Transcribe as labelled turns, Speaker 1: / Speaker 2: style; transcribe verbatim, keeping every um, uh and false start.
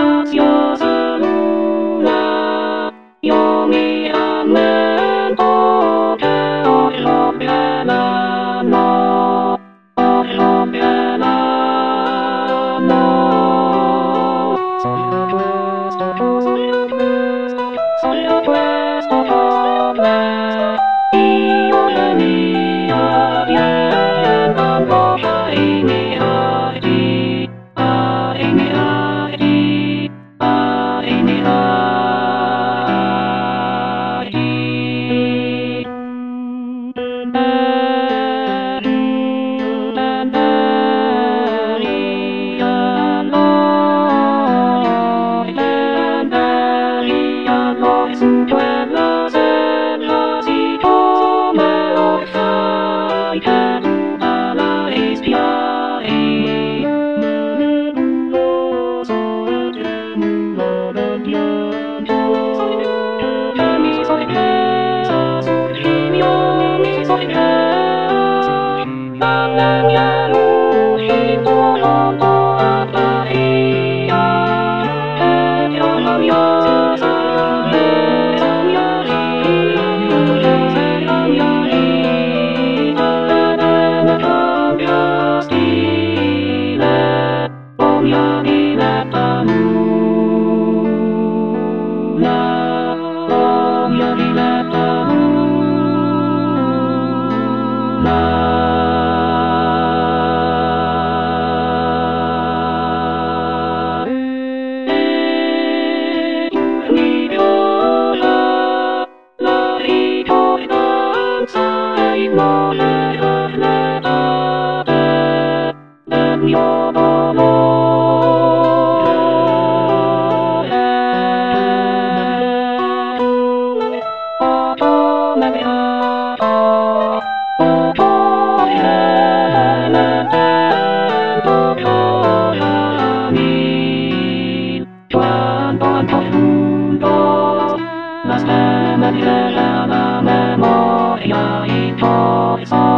Speaker 1: semula yomiamen pote oślubielanno, oślubielanno. Sonia questo come io le mia viena rosa in i arti, a in i arti, a in i arti. Quella sera si come orfai che alla ispiai lo so che lo vediamo che mi sono presa sul mio mi sono presa dalle mie luci volando a Bahia e io la mia Las penas de la memoria y todo.